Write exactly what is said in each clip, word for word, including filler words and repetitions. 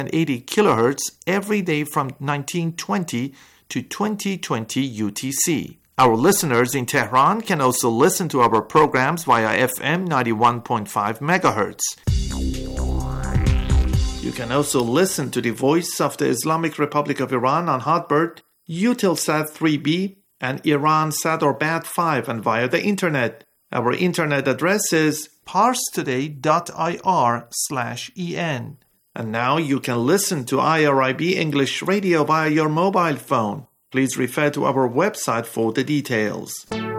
eighty kilohertz every day from nineteen twenty to twenty twenty U T C. Our listeners in Tehran can also listen to our programs via F M ninety-one point five megahertz. You can also listen to the Voice of the Islamic Republic of Iran on Hotbird, Eutelsat three B, and Iransat or Bat five, and via the internet. Our internet address is parstoday.ir slash en. And now you can listen to I R I B English Radio via your mobile phone. Please refer to our website for the details.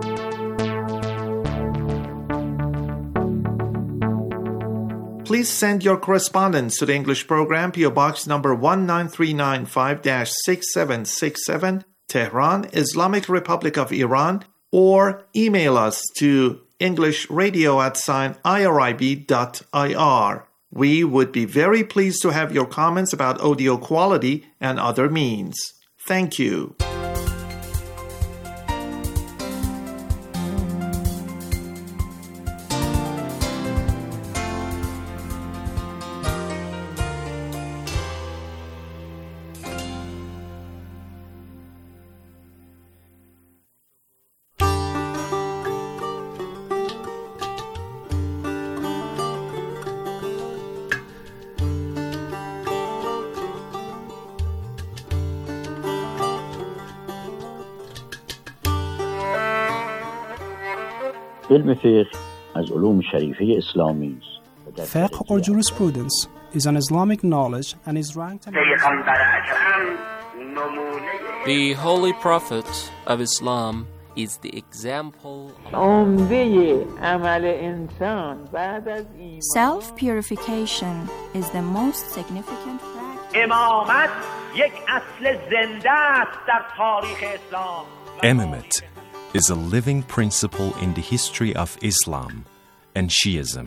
Please send your correspondence to the English program, P O Box number one nine three nine five dash six seven six seven, Tehran, Islamic Republic of Iran, or email us to englishradio at sign irib dot ir. We would be very pleased to have your comments about audio quality and other means. Thank you. علم فقه از علوم شریفه اسلامی است. Fiqh or jurisprudence is an Islamic knowledge and is ranked among The Holy Prophet of Islam is the example Self-purification is the most significant practice. Imamate is a living principle in the history of Islam and Shiism.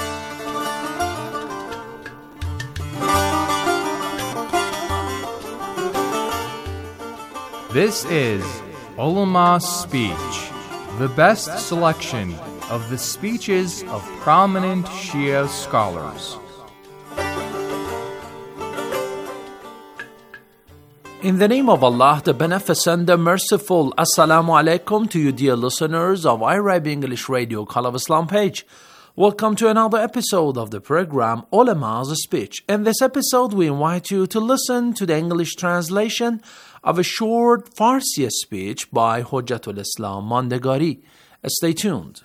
This is Ulama Speech, the best selection of the speeches of prominent Shia scholars. In the name of Allah, the Beneficent, the Merciful, Assalamu alaikum to you dear listeners of I R I B English Radio Call of Islam page. Welcome to another episode of the program Ulama's Speech. In this episode, we invite you to listen to the English translation of a short Farsi speech by Hujjatul Islam Mandegari. Stay tuned.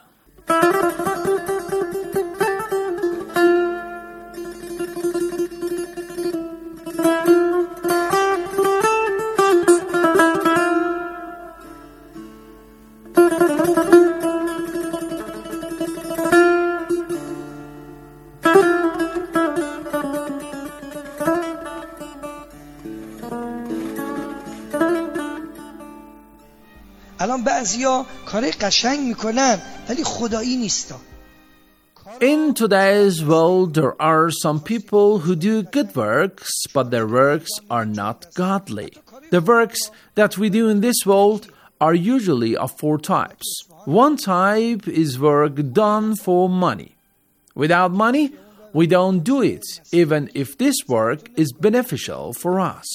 الان بعضیا کار قشنگ میکنن ولی خدایی نیستا. In today's world, there are some people who do good works, but their works are not godly. The works that we do in this world are usually of four types. One type is work done for money. Without money, we don't do it, even if this work is beneficial for us.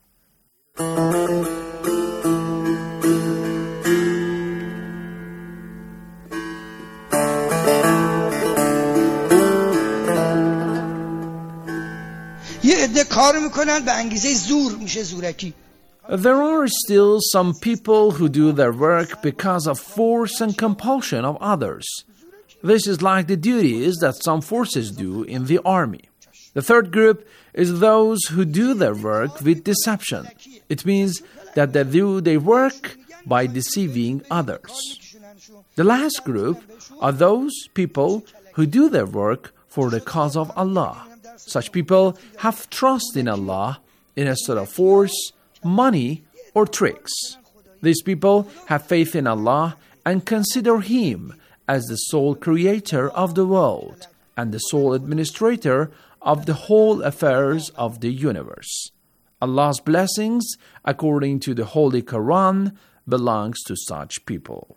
یه عده کار میکنن به انگیزه زور میشه زورکی. There are still some people who do their work because of force and compulsion of others. This is like the duties that some forces do in the army. The third group is those who do their work with deception. It means that they do their work by deceiving others. The last group are those people who do their work for the cause of Allah. Such people have trust in Allah instead of force, money, or tricks. These people have faith in Allah and consider Him as the sole creator of the world and the sole administrator of the whole affairs of the universe. Allah's blessings, according to the Holy Quran, belongs to such people.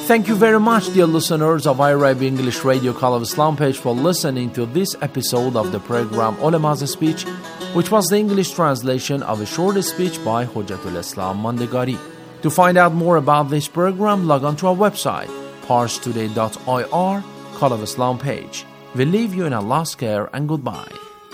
Thank you very much, dear listeners of I R I B English Radio Call of Islam page, for listening to this episode of the program Ulama's Speech, which was the English translation of a short speech by Hujjatul Islam Mandegari. To find out more about this program, log on to our website, pars today dot I R, Call of Islam page. We leave you in Allah's care and goodbye.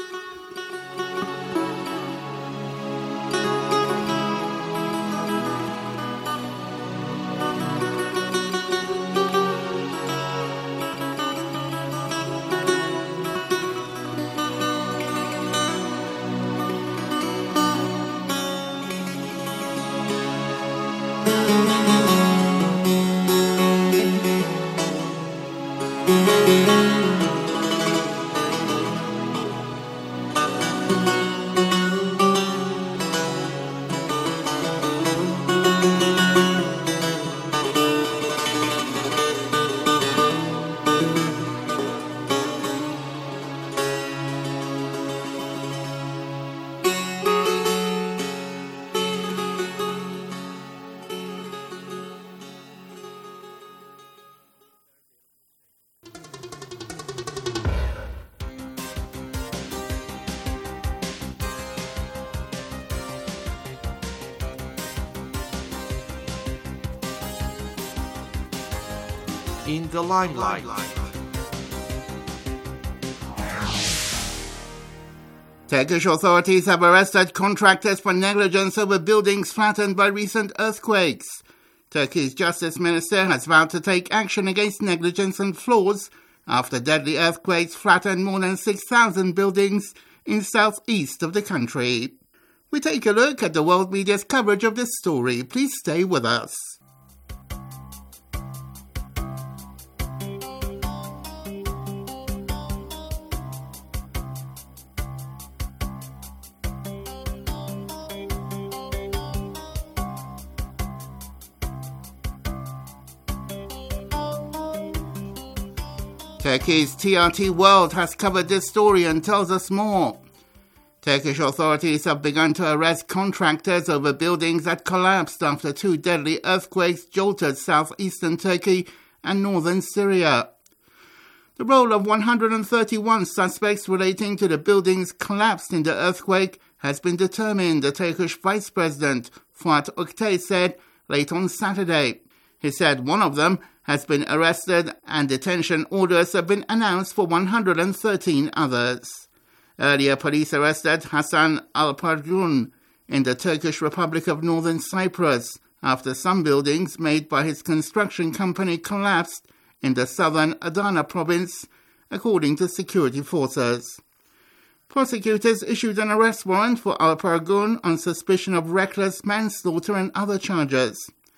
In the limelight. Turkish authorities have arrested contractors for negligence over buildings flattened by recent earthquakes. Turkey's Justice Minister has vowed to take action against negligence and flaws after deadly earthquakes flattened more than six thousand buildings in southeast of the country. We take a look at the world media's coverage of this story. Please stay with us. Turkey's T R T World has covered this story and tells us more. Turkish authorities have begun to arrest contractors over buildings that collapsed after two deadly earthquakes jolted southeastern Turkey and northern Syria. The role of one hundred thirty-one suspects relating to the buildings collapsed in the earthquake has been determined, the Turkish Vice President Fuat Oktay said late on Saturday. He said one of them has been arrested and detention orders have been announced for one hundred thirteen others. Earlier, police arrested Hasan Alpargun in the Turkish Republic of Northern Cyprus after some buildings made by his construction company collapsed in the southern Adana province, according to security forces. Prosecutors issued an arrest warrant for Alpargun on suspicion of reckless manslaughter and other charges.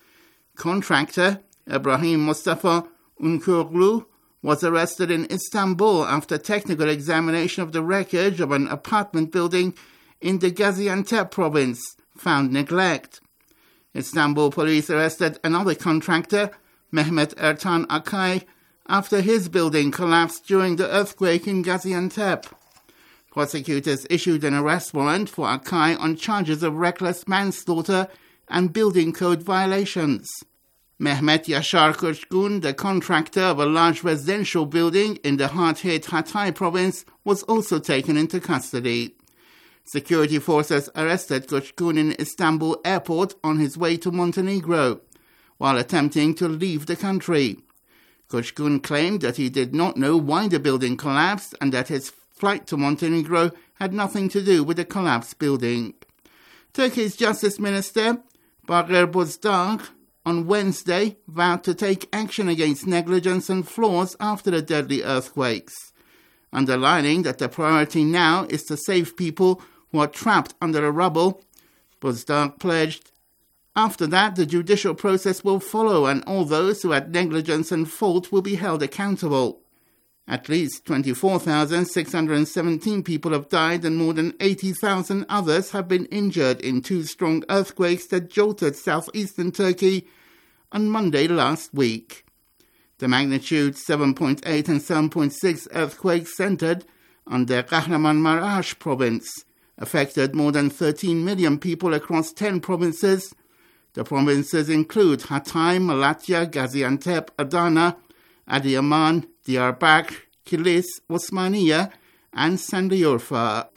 Contractor Ibrahim Mustafa Unkurglu was arrested in Istanbul after technical examination of the wreckage of an apartment building in the Gaziantep province found neglect. Istanbul police arrested another contractor, Mehmet Ertan Akay, after his building collapsed during the earthquake in Gaziantep. Prosecutors issued an arrest warrant for Akay on charges of reckless manslaughter and building code violations. Mehmet Yashar Kochgun, the contractor of a large residential building in the hard-hit Hatay province, was also taken into custody. Security forces arrested Kochgun in Istanbul airport on his way to Montenegro, while attempting to leave the country. Kochgun claimed that he did not know why the building collapsed and that his flight to Montenegro had nothing to do with the collapsed building. Turkey's Justice Minister, Bagher Bozdagh, on Wednesday vowed to take action against negligence and flaws after the deadly earthquakes, underlining that the priority now is to save people who are trapped under the rubble. Bozdagh pledged, after that the judicial process will follow and all those who had negligence and fault will be held accountable. At least twenty-four thousand six hundred seventeen people have died and more than eighty thousand others have been injured in two strong earthquakes that jolted southeastern Turkey on Monday last week. The magnitude seven point eight and seven point six earthquakes centered on the Kahramanmaraş province, affected more than thirteen million people across ten provinces. The provinces include Hatay, Malatya, Gaziantep, Adana, Adiyaman, Diyarbakir, Kilis, Osmaniye, and Sanliurfa.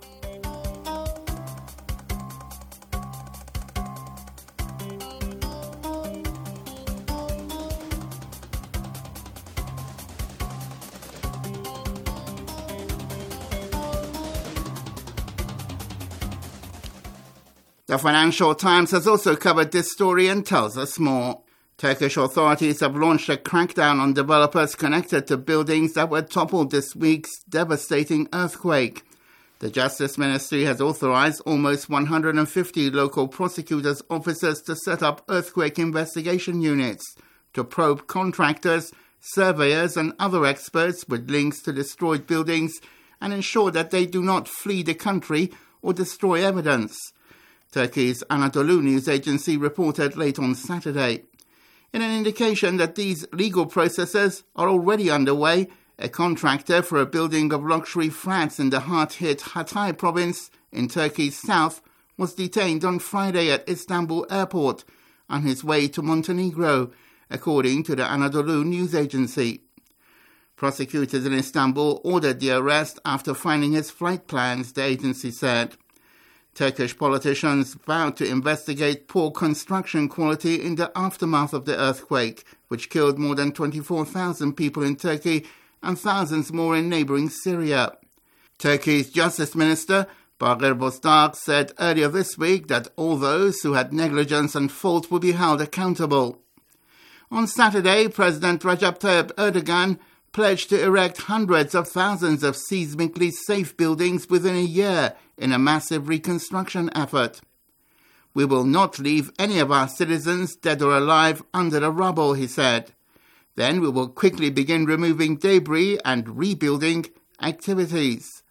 The Financial Times has also covered this story and tells us more. Turkish authorities have launched a crackdown on developers connected to buildings that were toppled this week's devastating earthquake. The Justice Ministry has authorized almost one hundred fifty local prosecutors' officers to set up earthquake investigation units to probe contractors, surveyors and other experts with links to destroyed buildings and ensure that they do not flee the country or destroy evidence. Turkey's Anadolu news agency reported late on Saturday. In an indication that these legal processes are already underway, a contractor for a building of luxury flats in the hard-hit Hatay province in Turkey's south was detained on Friday at Istanbul airport on his way to Montenegro, according to the Anadolu news agency. Prosecutors in Istanbul ordered the arrest after finding his flight plans, the agency said. Turkish politicians vowed to investigate poor construction quality in the aftermath of the earthquake, which killed more than twenty-four thousand people in Turkey and thousands more in neighbouring Syria. Turkey's Justice Minister, Bagir Bozdağ, said earlier this week that all those who had negligence and fault will be held accountable. On Saturday, President Recep Tayyip Erdogan pledged to erect hundreds of thousands of seismically safe buildings within a year in a massive reconstruction effort. We will not leave any of our citizens, dead or alive, under the rubble, he said. Then we will quickly begin removing debris and rebuilding activities.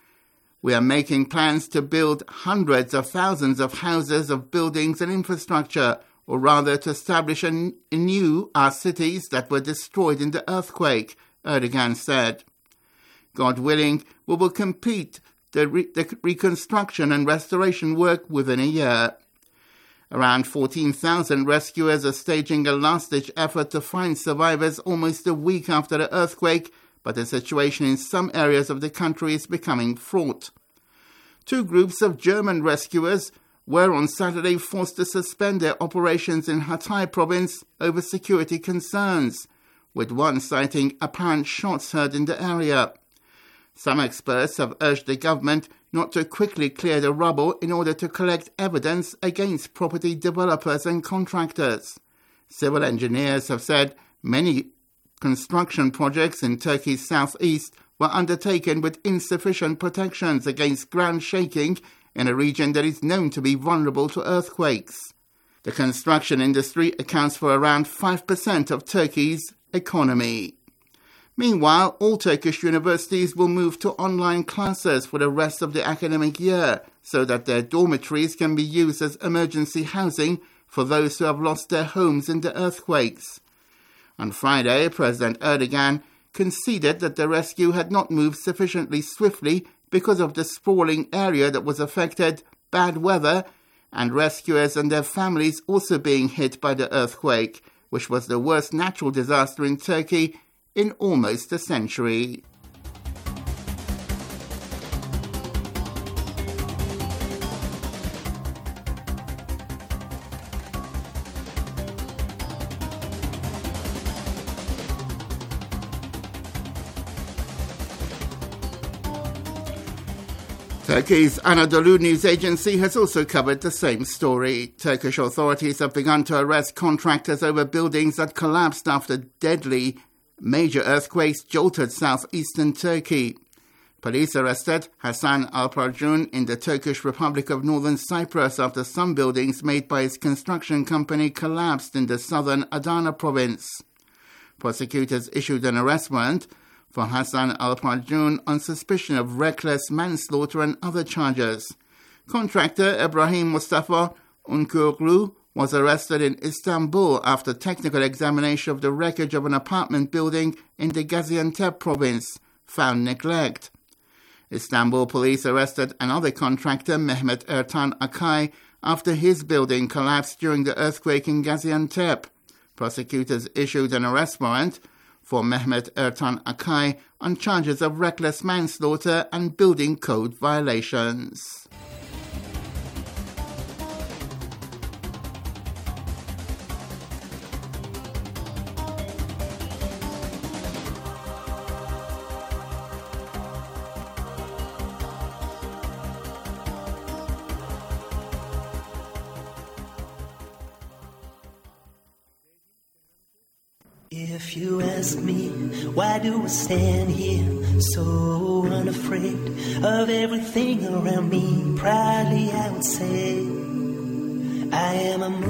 We are making plans to build hundreds of thousands of houses, of buildings and infrastructure, or rather to establish anew our cities that were destroyed in the earthquake, Erdogan said. God willing, we will complete the, re- the reconstruction and restoration work within a year. Around fourteen thousand rescuers are staging a last-ditch effort to find survivors almost a week after the earthquake, but the situation in some areas of the country is becoming fraught. Two groups of German rescuers were on Saturday forced to suspend their operations in Hatay province over security concerns, with one citing apparent shots heard in the area. Some experts have urged the government not to quickly clear the rubble in order to collect evidence against property developers and contractors. Civil engineers have said many construction projects in Turkey's southeast were undertaken with insufficient protections against ground shaking in a region that is known to be vulnerable to earthquakes. The construction industry accounts for around five percent of Turkey's economy. Meanwhile, all Turkish universities will move to online classes for the rest of the academic year so that their dormitories can be used as emergency housing for those who have lost their homes in the earthquakes. On Friday, President Erdogan conceded that the rescue had not moved sufficiently swiftly because of the sprawling area that was affected, bad weather, and rescuers and their families also being hit by the earthquake, which was the worst natural disaster in Turkey in almost a century. Turkey's Anadolu news agency has also covered the same story. Turkish authorities have begun to arrest contractors over buildings that collapsed after deadly major earthquakes jolted southeastern Turkey. Police arrested Hasan Alparjun in the Turkish Republic of Northern Cyprus after some buildings made by his construction company collapsed in the southern Adana province. Prosecutors issued an arrest warrant for Hasan Alparjun on suspicion of reckless manslaughter and other charges. Contractor Ibrahim Mustafa Unkurglu was arrested in Istanbul after technical examination of the wreckage of an apartment building in the Gaziantep province found neglect. Istanbul police arrested another contractor, Mehmet Ertan Akay, after his building collapsed during the earthquake in Gaziantep. Prosecutors issued an arrest warrant for Mehmet Ertan Akay on charges of reckless manslaughter and building code violations. If you ask me, why do I stand here so unafraid of everything around me? Proudly I would say, I am a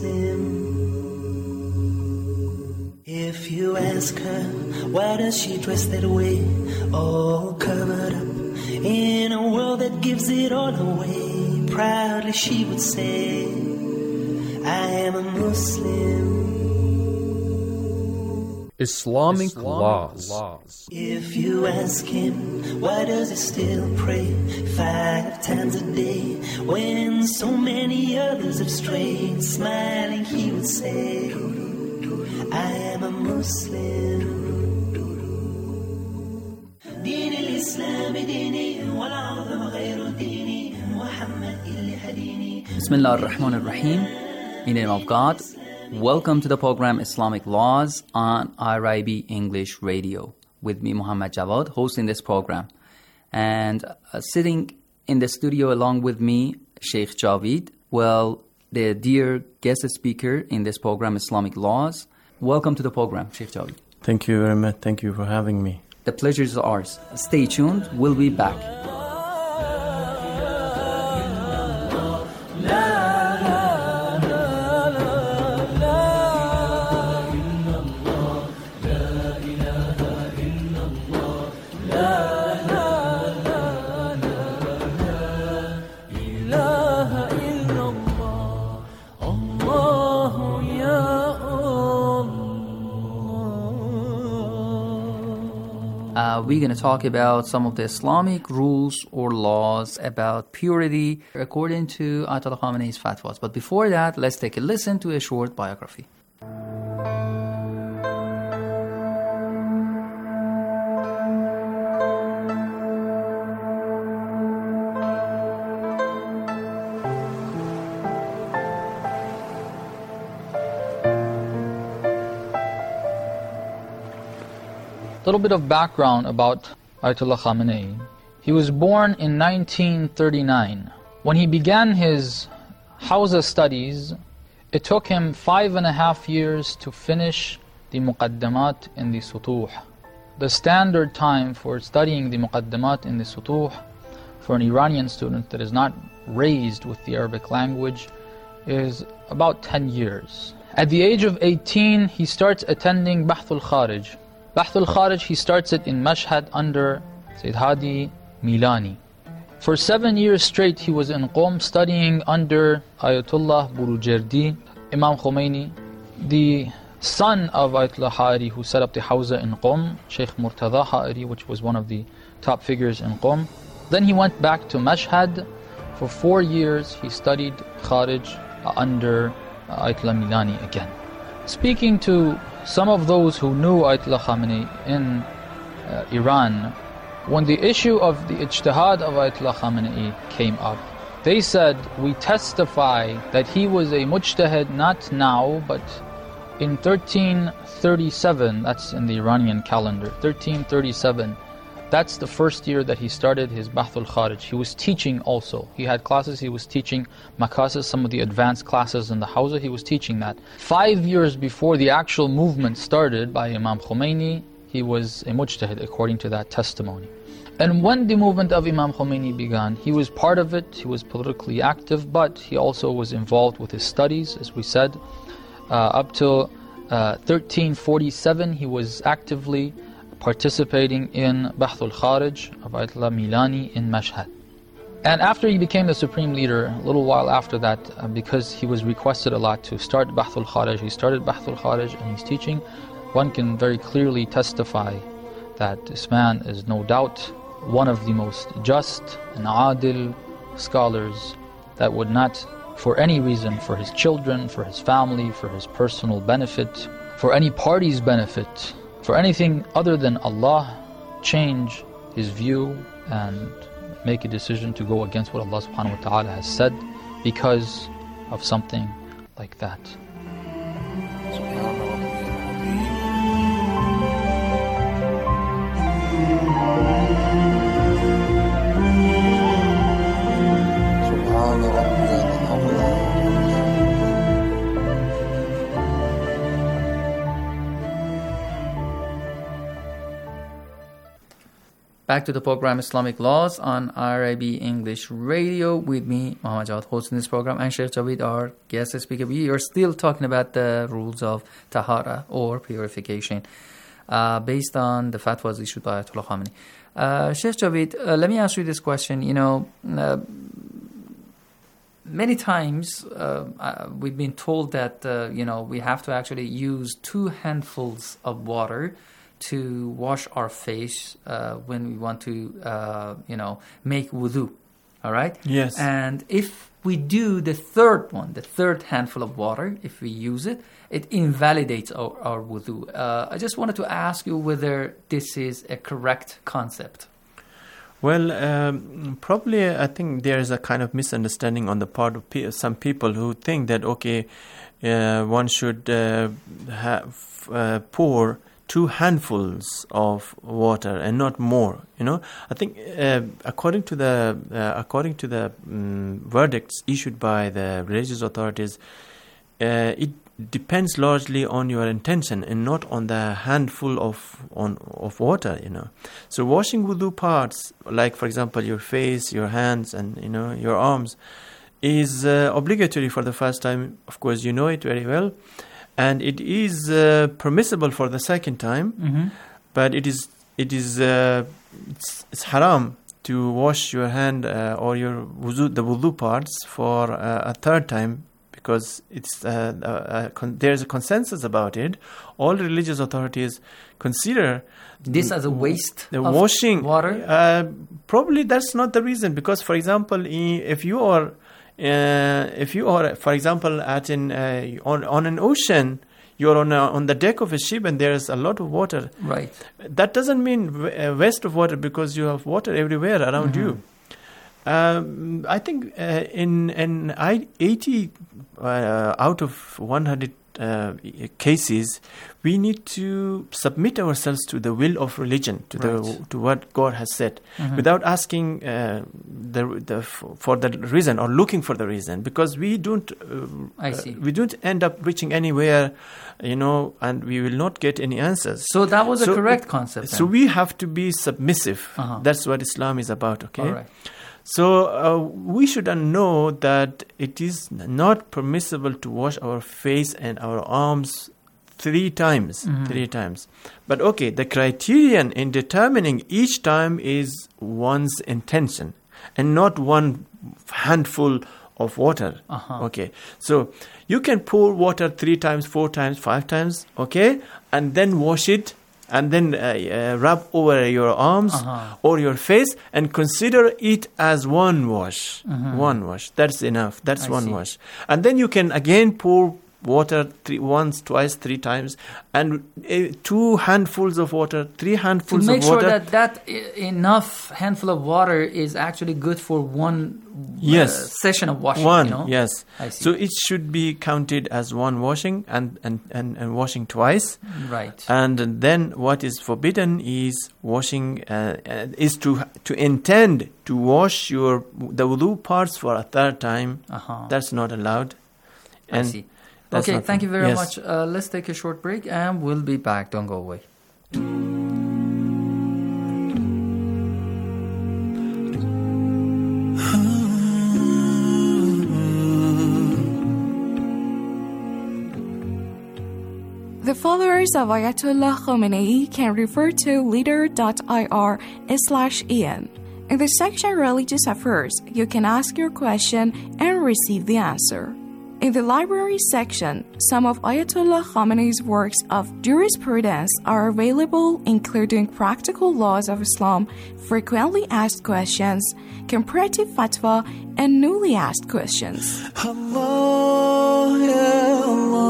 Muslim. If you ask her, why does she dress that way, all covered up in a world that gives it all away? Proudly she would say, I am a Muslim. Islamic, Islamic laws. laws. If you ask him, why does he still pray five times a day when so many others have strayed? Smiling he would say, I am a Muslim. دين الإسلام ديني والعظم غير ديني محمد اللي هديني. Bismillah ar-Rahman ar-Rahim. In the name of God. Welcome to the program Islamic Laws on I R I B English Radio. With me, Muhammad Jawad, hosting this program. And uh, sitting in the studio along with me, Sheikh Javid. Well, the dear guest speaker in this program, Islamic Laws. Welcome to the program, Sheikh Javid. Thank you very much. Thank you for having me. The pleasure is ours. Stay tuned. We'll be back. Uh, we're going to talk about some of the Islamic rules or laws about purity according to Ayatollah Khamenei's fatwas. But before that, let's take a listen to a short biography. A little bit of background about Ayatollah Khamenei. He was born in nineteen thirty-nine. When he began his Hawza studies, it took him five and a half years to finish the Muqaddamat in the Sutuh. The standard time for studying the Muqaddamat in the Sutuh for an Iranian student that is not raised with the Arabic language is about ten years. At the age of eighteen, he starts attending Bahthul Kharij. Bahthul Kharij, he starts it in Mashhad under Sayyid Hadi Milani. For seven years straight, he was in Qom studying under Ayatollah Burujerdi, Imam Khomeini, the son of Ayatollah Ha'ari who set up the Hawza in Qom, Sheikh Murtada Ha'ari, which was one of the top figures in Qom. Then he went back to Mashhad. For four years, he studied Kharij under Ayatollah Milani again. Speaking to some of those who knew Ayatollah Khamenei in uh, Iran, when the issue of the ijtihad of Ayatollah Khamenei came up, they said, we testify that he was a mujtahid not now, but in thirteen thirty-seven, that's in the Iranian calendar, thirteen thirty-seven, that's the first year that he started his Bahthul Kharij. He was teaching also. He had classes, he was teaching Makasas, some of the advanced classes in the Hawza, he was teaching that. Five years before the actual movement started by Imam Khomeini, he was a mujtahid according to that testimony. And when the movement of Imam Khomeini began, he was part of it, he was politically active, but he also was involved with his studies, as we said. Uh, up till uh, thirteen forty-seven, he was actively participating in Bahthul Kharij of Ayatollah Milani in Mashhad. And after he became the supreme leader, a little while after that, uh, because he was requested a lot to start Bahthul Kharij, he started Bahthul Kharij and he's teaching. One can very clearly testify that this man is no doubt one of the most just and adil scholars that would not for any reason, for his children, for his family, for his personal benefit, for any party's benefit, for anything other than Allah, change his view and make a decision to go against what Allah subhanahu wa ta'ala has said because of something like that. Back to the program Islamic Laws on R I B English Radio with me, Muhammad Jawad, hosting this program, and Sheikh Javid, our guest speaker. We are still talking about the rules of tahara or purification uh, based on the fatwas issued by Ayatollah Khamenei. Uh, Sheikh Javid, uh, let me ask you this question. You know, uh, many times uh, uh, we've been told that, uh, you know, we have to actually use two handfuls of water to wash our face uh, when we want to, uh, you know, make wudu, all right? Yes. And if we do the third one, the third handful of water, if we use it, it invalidates our, our wudu. Uh, I just wanted to ask you whether this is a correct concept. Well, um, probably I think there is a kind of misunderstanding on the part of pe- some people who think that, okay, uh, one should uh, have, uh, pour two handfuls of water and not more. You know, I think uh, according to the uh, according to the um, verdicts issued by the religious authorities, uh, it depends largely on your intention and not on the handful of on of water. You know, so washing wudu parts, like for example your face, your hands, and you know your arms, is uh, obligatory for the first time. Of course, you know it very well. And it is uh, permissible for the second time, mm-hmm. but it is it is uh, it's, it's haram to wash your hand uh, or your wuzu, the wudu parts for uh, a third time, because it's uh, uh, uh, con- there's a consensus about it. All religious authorities consider this as a waste the of washing water. Uh, probably that's not the reason, because for example, if you are Uh, if you are, for example, at an uh, on on an ocean, you're on a, on the deck of a ship and there's a lot of water. Right. That doesn't mean w- uh, waste of water, because you have water everywhere around mm-hmm. you. Um, I think uh, in in eighty uh, out of one hundred uh, cases, we need to submit ourselves to the will of religion, to right. the to what God has said, mm-hmm. without asking uh, the the for the reason or looking for the reason, because we don't. Uh, I see. Uh, we don't end up reaching anywhere, you know, and we will not get any answers. So that was so, a correct concept. So then. we have to be submissive. Uh-huh. That's what Islam is about. Okay. All right. So uh, we should know that it is not permissible to wash our face and our arms three times. Mm-hmm. Three times. But okay, the criterion in determining each time is one's intention and not one handful of water. Uh-huh. Okay. So you can pour water three times, four times, five times, okay, and then wash it. And then uh, uh, rub over your arms uh-huh. or your face and consider it as one wash. Mm-hmm. One wash. That's enough. That's I one see. wash. And then you can again pour water three, once, twice, three times, and uh, two handfuls of water, three handfuls to make of water. sure that that I- enough handful of water is actually good for one yes. uh, session of washing. One, you know? yes. I see. So it should be counted as one washing and, and, and, and washing twice. Right. And then what is forbidden is washing, uh, uh, is to to intend to wash your the wudu parts for a third time. Uh-huh. That's not allowed. I And see. that's Okay, not thank you very yes. much. Uh, let's take a short break and we'll be back. Don't go away. The followers of Ayatollah Khamenei can refer to leader.ir slash en. In the section Religious Affairs, you can ask your question and receive the answer. In the library section, some of Ayatollah Khamenei's works of jurisprudence are available, including Practical Laws of Islam, Frequently Asked Questions, Comparative Fatwa, and Newly Asked Questions. Allah, ya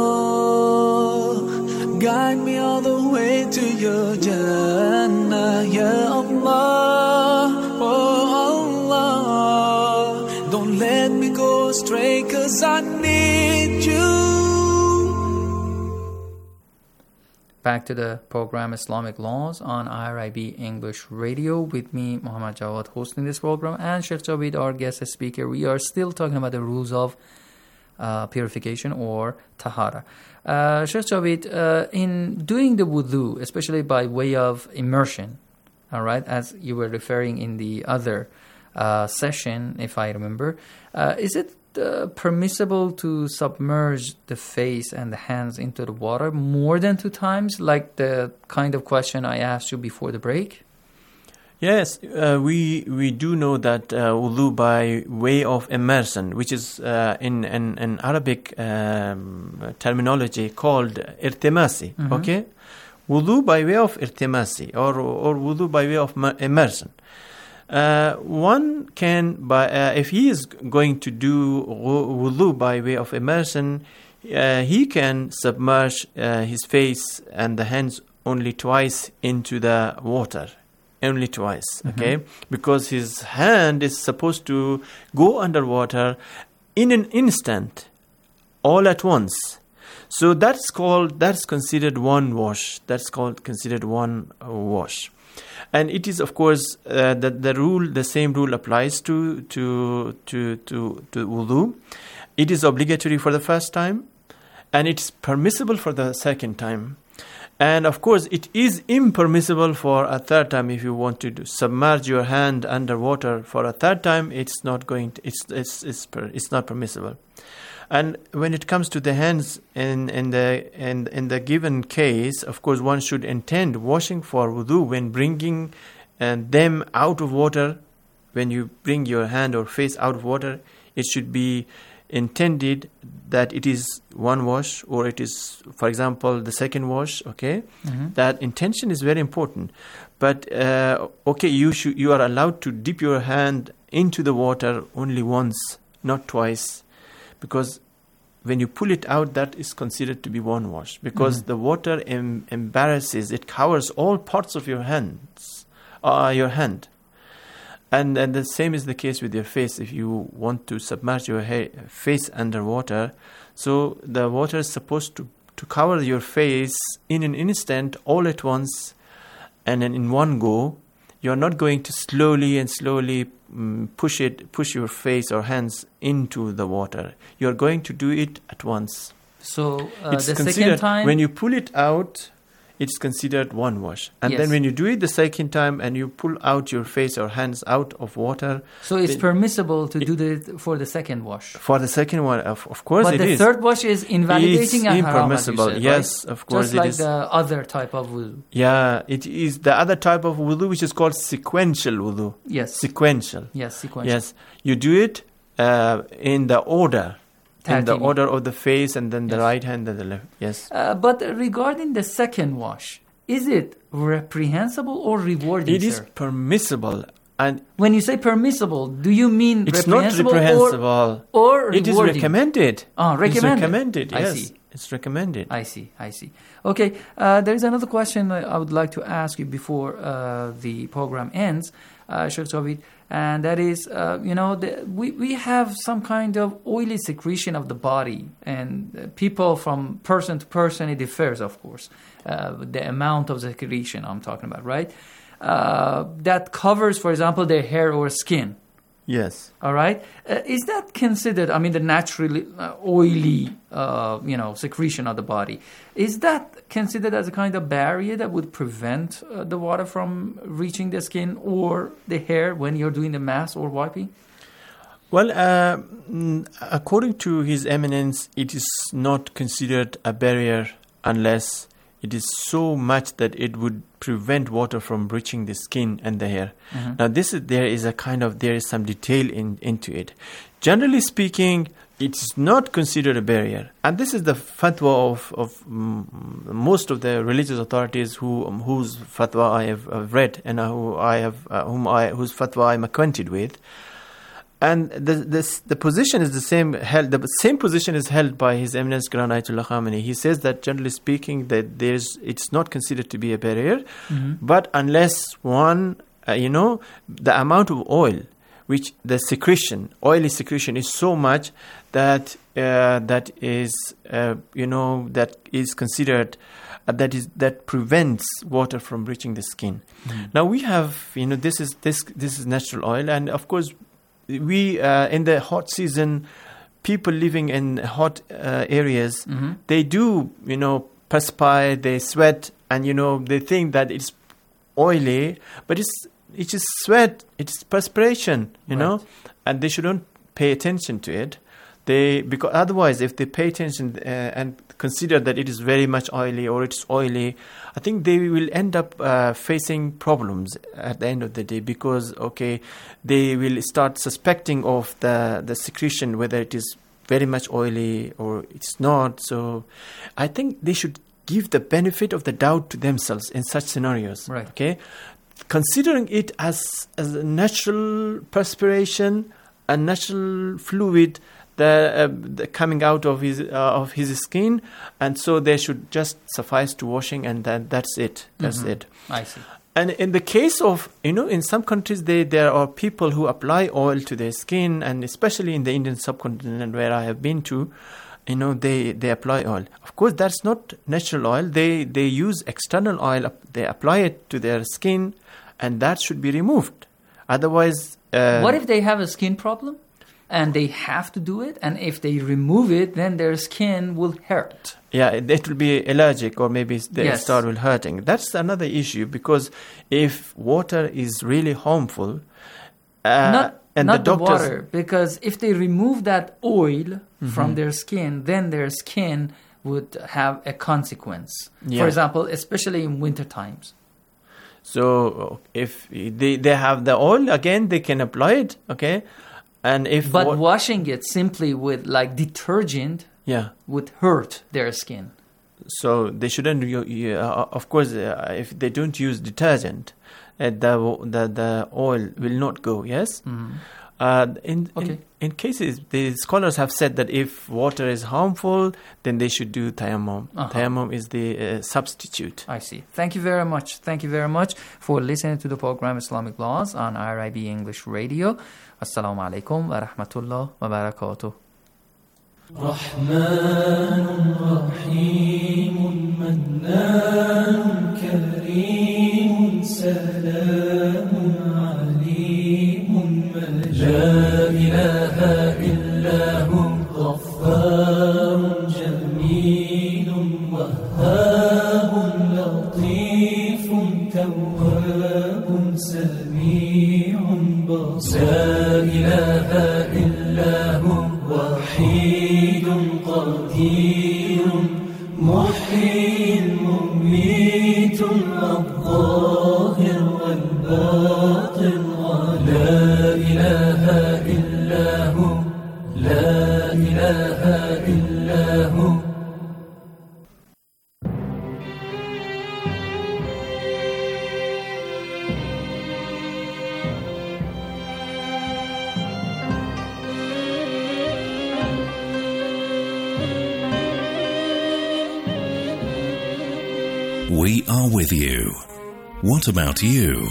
Allah, guide me all the way to your Jannah, ya Allah, oh Allah, don't let me go astray, 'cause I need you. Back to the program Islamic Laws on I R I B English Radio with me, Muhammad Jawad, hosting this program, and Sheikh Javid, our guest speaker. We are still talking about the rules of uh, purification or tahara. Uh, Sheikh Javid, uh, in doing the wudu, especially by way of immersion, all right, as you were referring in the other uh, session, if I remember, uh, is it Uh, permissible to submerge the face and the hands into the water more than two times, like the kind of question I asked you before the break? Yes, uh, we we do know that uh, wudu by way of immersion, which is uh, in, in, in Arabic um, terminology called irtimasi, Mm-hmm. okay? Wudu by way of irtimasi, or, or wudu by way of immersion. Uh, one can, by, uh, if he is going to do wudu by way of immersion, uh, he can submerge uh, his face and the hands only twice into the water. Only twice, okay? Mm-hmm. Because his hand is supposed to go underwater in an instant, all at once. So that's called, that's considered one wash. That's called considered one wash. And it is, of course, uh, that the rule, the same rule applies to to to to to wudu. It is obligatory for the first time, and it's permissible for the second time. And of course, it is impermissible for a third time. If you want to do, submerge your hand underwater for a third time, it's not going to, it's it's it's per, it's not permissible. And when it comes to the hands in, in the in, in the given case, of course, one should intend washing for wudu when bringing uh, them out of water. When you bring your hand or face out of water, it should be intended that it is one wash, or it is, for example, the second wash. Okay, mm-hmm. That intention is very important. But uh, okay, you should you are allowed to dip your hand into the water only once, not twice. Because when you pull it out, that is considered to be one wash. Because mm-hmm. the water em- embarrasses, it covers all parts of your hands, uh, your hand. And, and the same is the case with your face. If you want to submerge your ha- face underwater, so the water is supposed to, to cover your face in an instant, all at once, and then in one go. You're not going to slowly and slowly um, push it, push your face or hands into the water. You're going to do it at once. So uh, it's the considered, second time, when you pull it out, it's considered one wash. And yes. then when you do it the second time and you pull out your face or hands out of water, so it's it, permissible to do that for the second wash. For the second one, of, of course, but it the is. But the third wash is invalidating it's and haram, as you impermissible. said, Yes, right? of course, just it like is. the other type of wudu. Yeah, it is the other type of wudu, which is called sequential wudu. Yes, sequential. Yes, sequential. Yes, you do it uh, in the order. In the Tartibi. order of the face, and then the Yes. right hand and the left. Yes. Uh, but regarding the second wash, is it reprehensible or rewarding? It is sir? permissible. And when you say permissible, do you mean it's not reprehensible reprehensible, or, or it is recommended. Ah, recommended. It's recommended. Yes, I see. It's recommended. I see. I see. Okay. Uh, there is another question I would like to ask you before uh, the program ends, uh, Sheikh Javid, and that is, uh, you know, the, we we have some kind of oily secretion of the body, and uh, people from person to person it differs, of course, uh, the amount of secretion I'm talking about, right? Uh, that covers, for example, their hair or skin. Yes. All right. Uh, is that considered? I mean, the naturally uh, oily, uh, you know, secretion of the body. Is that considered as a kind of barrier that would prevent uh, the water from reaching the skin or the hair when you're doing the mask or wiping? Well, uh, according to His Eminence, it is not considered a barrier unless it is so much that it would prevent water from reaching the skin and the hair. Mm-hmm. Now, this is there is a kind of there is some detail in into it. Generally speaking, it's not considered a barrier. And this is the fatwa of, of um, most of the religious authorities who um, whose fatwa I have uh, read and uh, who I have uh, whom I whose fatwa I'm acquainted with. And the this, the position is the same held. The same position is held by His Eminence Grand Ayatollah Khamenei. He says that, generally speaking, that there's it's not considered to be a barrier, mm-hmm. but unless one, uh, you know, the amount of oil, which the secretion, oily secretion, is so much that uh, that is, uh, you know, that is considered. Uh, that is that prevents water from reaching the skin. Mm-hmm. Now we have, you know, this is this this is natural oil, and of course. We uh, in the hot season, people living in hot uh, areas, mm-hmm. they do, you know, perspire, they sweat, and you know they think that it's oily, but it's it's just sweat, it's perspiration, you right. know, and they shouldn't pay attention to it. They because otherwise, if they pay attention uh, and consider that it is very much oily or it's oily, I think they will end up uh, facing problems at the end of the day because okay, they will start suspecting of the the secretion whether it is very much oily or it's not. So, I think they should give the benefit of the doubt to themselves in such scenarios. Right. Okay, considering it as as a natural perspiration, a natural fluid. The, uh, the coming out of his uh, of his skin, and so they should just suffice to washing, and then that's it. That's mm-hmm. it. I see. And in the case of, you know, in some countries, they, there are people who apply oil to their skin, and especially in the Indian subcontinent where I have been to, you know, they, they apply oil. Of course, that's not natural oil. They they use external oil. They apply it to their skin, and that should be removed. Otherwise, uh, what if they have a skin problem? And they have to do it, and if they remove it, then their skin will hurt. Yeah, it, it will be allergic, or maybe they yes. start with hurting. That's another issue, because if water is really harmful, uh, not and not the, the water, because if they remove that oil mm-hmm. from their skin, then their skin would have a consequence. Yeah. For example, especially in winter times. So if they they have the oil again, they can apply it. Okay. And if but wa- washing it simply with like detergent yeah. would hurt their skin. So they shouldn't. You, you, uh, of course, uh, if they don't use detergent, uh, the, the the oil will not go. Yes. Mm-hmm. Uh, in, okay. in in cases, the scholars have said that if water is harmful, then they should do tayammum. Uh-huh. Tayammum is the uh, substitute. I see. Thank you very much. Thank you very much for listening to the program Islamic Laws on I R I B English Radio. Assalamu alaikum wa rahmatullah wa barakatuh. رحمن رحيم منان كريم سلام عليم لا إله إلا هو غفار جميل وهاب لطيف تواب سميع بصير لا إله إلا هو وحيد قدير محيي مميت الظاهر والباطن لا إله إلا هو لا إله إلا هو. We are with you. What about you?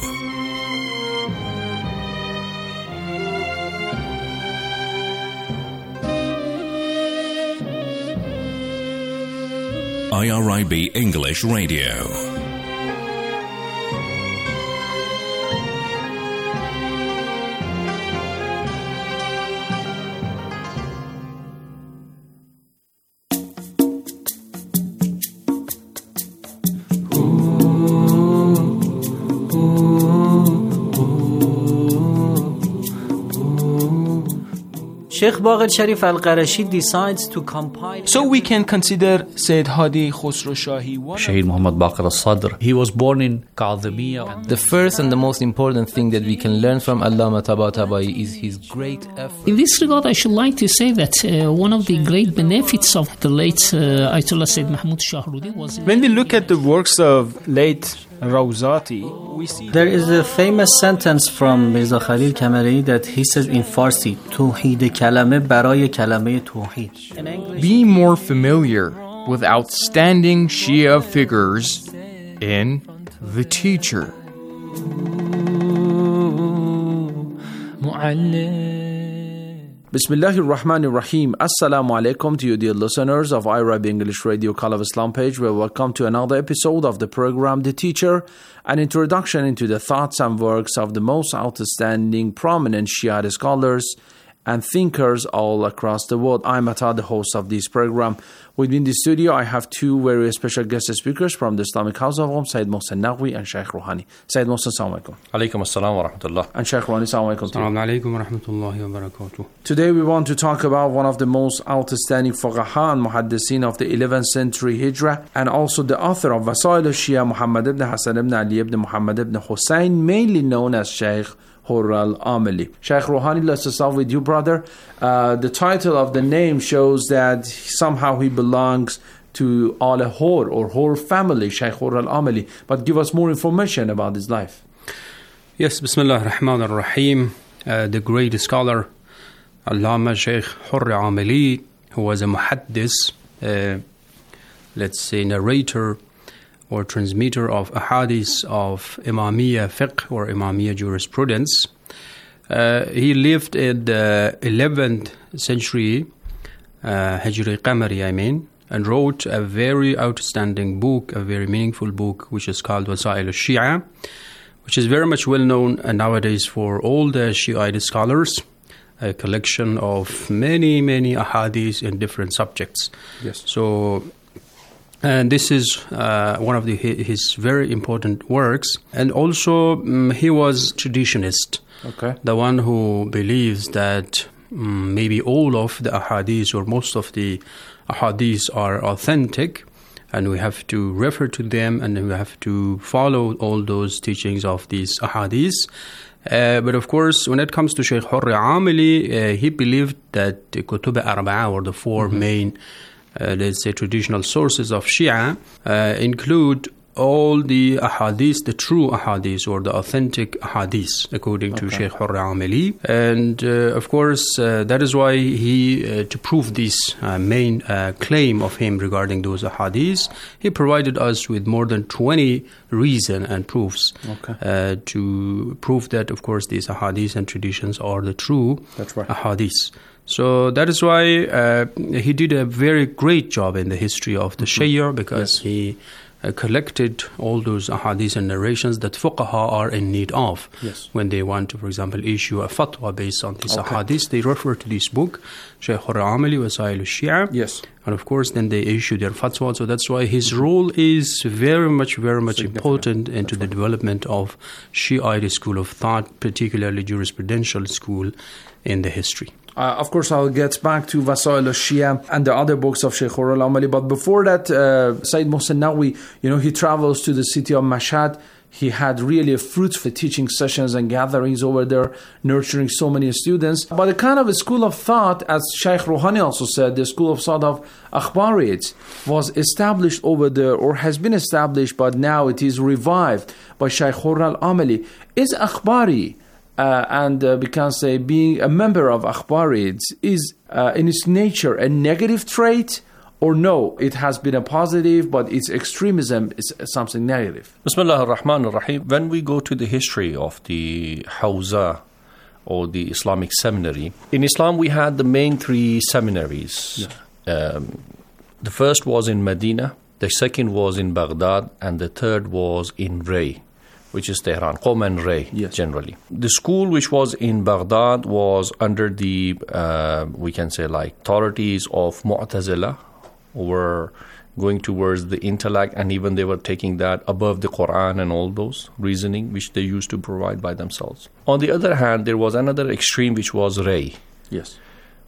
I R I B English Radio. Sheikh Baqir Sharif Al-Qarashi decides to compile. So we can consider Sayyid Hadi Khosrow Shahi one. Shaheed Muhammad Baqir al-Sadr. He was born in Kadhimiya. The first and the most important thing that we can learn from Allama Tabatabai is his great effort. In this regard, I should like to say that uh, one of the great benefits of the late uh, Ayatollah Sayyid Mahmoud Shahrudi was... When we look at the works of late Rawzati, we see... There is a famous sentence from Mirza Khalil Kamari that he says in Farsi, Tawheed kalame baraye kalame tawheed. Be more familiar with outstanding Shia figures in The Teacher. Bismillahir Rahmanir Rahim. Assalamu alaikum to you, dear listeners of iRabi English Radio Call of Islam page. Well, welcome to another episode of the program The Teacher, an introduction into the thoughts and works of the most outstanding, prominent Shia scholars and thinkers all across the world. I'm Ata, the host of this program. With me in the studio, I have two very special guest speakers from the Islamic House of Home, Sayyid Mohsen Naqvi and Shaykh Rouhani. Sayyid Mohsen, assalamu alaikum. Alaikum assalam wa rahmatullah. And Shaykh Rouhani, assalamu alaikum. Assalamu alaikum wa rahmatullahi wa barakatuh. Today we want to talk about one of the most outstanding fuqaha and muhaddithin of the eleventh century Hijrah, and also the author of Wasail al-Shia, Muhammad ibn Hassan ibn Ali ibn Muhammad ibn Hussein, mainly known as Shaykh Hurr al-Amali. Shaykh Rouhani, let's start with you, brother. Uh, the title of the name shows that somehow he belongs to Al-Hur or Hur family, Shaykh Hurr al-Amali. But give us more information about his life. Yes, Bismillah ar-Rahman ar-Rahim. Uh, the great scholar, Allama Shaykh Hurr al-Amali, who was a muhaddis, uh, let's say narrator, or transmitter of ahadith of Imamiyya fiqh or Imamiyya jurisprudence. Uh, he lived in the eleventh century, uh, Hijri Qamari, I mean, and wrote a very outstanding book, a very meaningful book, which is called Wasail al-Shia, which is very much well known nowadays for all the Shiite scholars, a collection of many, many ahadith in different subjects. Yes. So, and this is uh, one of the, his very important works. And also, um, he was traditionist. Okay. The one who believes that um, maybe all of the ahadith or most of the ahadith are authentic, and we have to refer to them, and we have to follow all those teachings of these ahadith. Uh, but of course, when it comes to Shaykh Hurr al-Amali, uh, he believed that the Kutub al-Arba'a, or the four mm-hmm. main Uh, let's say traditional sources of Shia, uh, include all the ahadith, the true ahadith or the authentic ahadith, according okay. to Shaykh Hurr al-Amali. And uh, of course, uh, that is why he, uh, to prove this uh, main uh, claim of him regarding those ahadith, he provided us with more than twenty reasons and proofs okay. uh, to prove that, of course, these ahadith and traditions are the true That's right. ahadith. So that is why uh, he did a very great job in the history of the mm-hmm. Shia, because yes. he uh, collected all those ahadith and narrations that fuqaha are in need of. Yes. When they want to, for example, issue a fatwa based on this okay. ahadith, they refer to this book, Shaykh Hurr al-Amali, Wasail al-Shia. Yes. And of course, then they issue their fatwa. So that's why his role is very much, very much important into the development of Shiite school of thought, particularly jurisprudential school in the history. Uh, of course, I'll get back to Wasail al-Shia and the other books of Shaykh Hurr al-Amali. But before that, uh, Sayyid Mohsen Naqvi, you know, he travels to the city of Mashhad. He had really fruitful teaching sessions and gatherings over there, nurturing so many students. But the kind of a school of thought, as Shaykh Rouhani also said, the school of thought of Akhbarids was established over there, or has been established, but now it is revived by Shaykh Hurr al-Amali. Is Akhbari, Uh, and uh, we can say being a member of Akhbarids, is uh, in its nature a negative trait, or no, it has been a positive, but its extremism is something negative? Bismillah ar-Rahman ar-Rahim. When we go to the history of the Hawza, or the Islamic seminary, in Islam we had the main three seminaries. Yeah. Um, the first was in Medina, the second was in Baghdad, and the third was in Ray, which is Tehran, Qom and Ray, yes. generally. The school which was in Baghdad was under the, uh, we can say, like, authorities of Mu'tazila, who were going towards the intellect, and even they were taking that above the Quran and all those reasoning, which they used to provide by themselves. On the other hand, there was another extreme, which was Ray. Yes.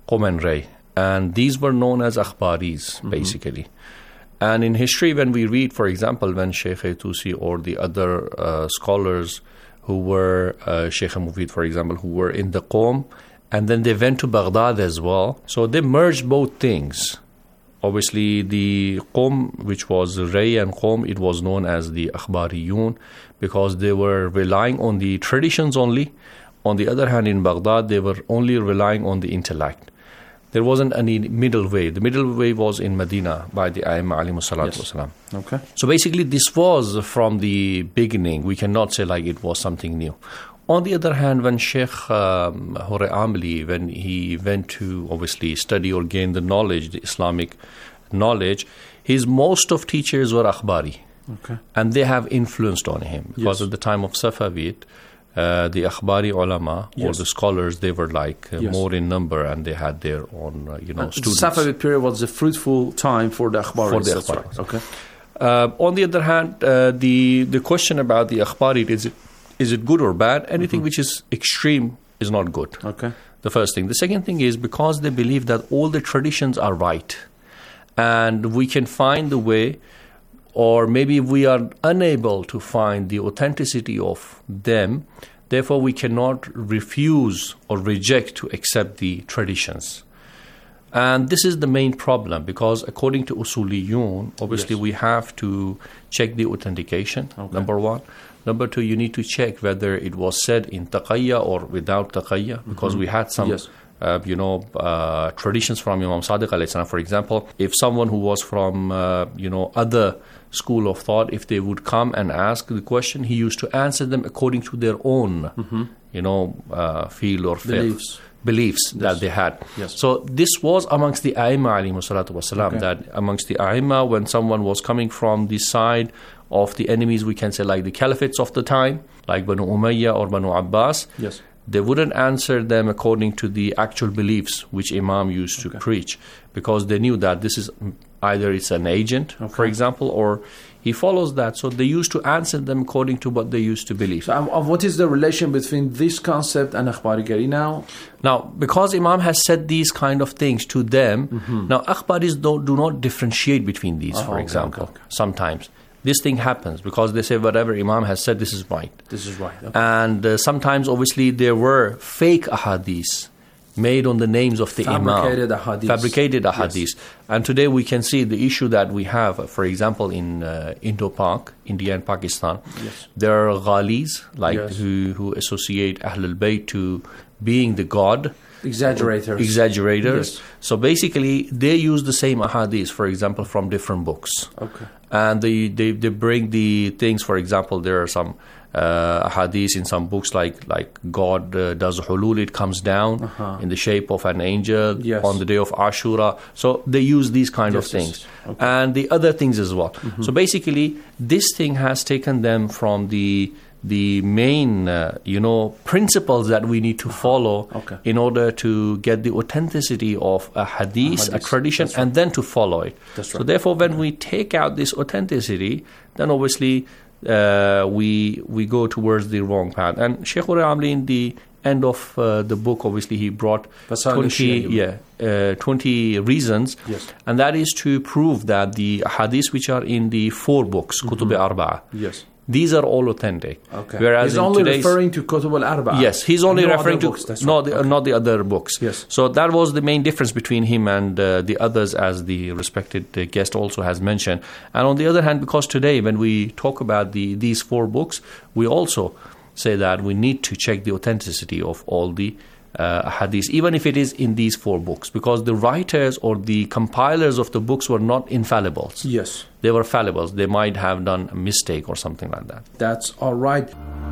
Qom and Ray. And these were known as akhbaris, mm-hmm. basically. And in history, when we read, for example, when Sheikh Tusi or the other uh, scholars who were, uh, Sheikh Mufid, for example, who were in the Qom, and then they went to Baghdad as well. So they merged both things. Obviously, the Qom, which was Ray and Qom, it was known as the Akhbariyun because they were relying on the traditions only. On the other hand, in Baghdad, they were only relying on the intellect. There wasn't any middle way. The middle way was in Medina by the Aimma alayhimu salatu wasalam. Okay. So basically, this was from the beginning. We cannot say like it was something new. On the other hand, when Sheikh um, Hore Amli, when he went to obviously study or gain the knowledge, the Islamic knowledge, his most of teachers were Akhbari. Okay. And they have influenced on him. Because Yes. at the time of Safavid, uh, the Akhbari ulama or Yes. the scholars, they were like uh, Yes. more in number and they had their own, uh, you know, And the students. Safavid period was a fruitful time for the Akhbaris. For the that's Akhbaris. right. Okay. Uh, on the other hand, uh, the the question about the akhbari, is it is it good or bad? Anything Mm-hmm. which is extreme is not good. Okay. The first thing. The second thing is because they believe that all the traditions are right, and we can find the way, or maybe we are unable to find the authenticity of them. Therefore, we cannot refuse or reject to accept the traditions. And this is the main problem because according to Usuliyun, obviously Yes. we have to check the authentication, Okay. number one. Number two, you need to check whether it was said in taqiyya or without taqiyya because Mhm. we had some, Yes. uh, you know, uh, traditions from Imam Sadiq alayhi salam. For example, if someone who was from, uh, you know, other school of thought, if they would come and ask the question, he used to answer them according to their own, Mhm. you know, uh, field or faith. Beliefs. Beliefs that they had. Yes. So this was amongst the Aimma alayhimu salatu wasalam, Okay. that amongst the Aimma, when someone was coming from the side of the enemies, we can say like the caliphates of the time, like Banu Umayyah or Banu Abbas, Yes. they wouldn't answer them according to the actual beliefs which Imam used to preach because they knew that this is either it's an agent, for example, or he follows that. So they used to answer them according to what they used to believe. So, um, uh, what is the relation between this concept and Akhbarigari now? Now, because Imam has said these kind of things to them, Mhm. now Akhbaris don't, do not differentiate between these, Oh, for okay, example, okay, okay. sometimes. This thing happens because they say whatever Imam has said, this is right. This is right. Okay. And uh, sometimes, obviously, there were fake ahadith made on the names of the Fabricated Imam. ahadith. Fabricated ahadith. And today we can see the issue that we have, for example, in uh, Indo-Pak, India and Pakistan. Yes. There are ghalis, like Yes. who, who associate Ahlul Bayt to being the God. Exaggerators. Exaggerators. Yes. So basically, they use the same ahadith, for example, from different books. Okay. And they, they, they bring the things, for example, there are some uh, ahadith in some books like like God uh, does hulul, it comes down Uh-huh. in the shape of an angel Yes. on the day of Ashura. So they use these kind of Yes, things. yes. And the other things as well. Mhm. So basically, this thing has taken them from the the main, uh, you know, principles that we need to follow Okay. in order to get the authenticity of a hadith, a hadith, tradition, that's right. and then to follow it. That's So right. therefore, when we take out this authenticity, then obviously uh, we we go towards the wrong path. And Sheikh Uri Amli, in the end of uh, the book, obviously he brought Fasail twenty, al-Shia, yeah, uh, twenty reasons, Yes. and that is to prove that the hadiths which are in the four books, Kutub Arba'a, Yes. these are all authentic. Okay. Whereas He's in only today's, referring to Kutub al-Arba'a. Yes, he's only No other referring to books, that's not right. the, Okay. not the other books. Yes. So that was the main difference between him and uh, the others, as the respected uh, guest also has mentioned. And on the other hand, because today when we talk about the these four books, we also say that we need to check the authenticity of all the uh, hadiths, even if it is in these four books, because the writers or the compilers of the books were not infallibles. Yes. They were fallibles. They might have done a mistake or something like that. That's all right.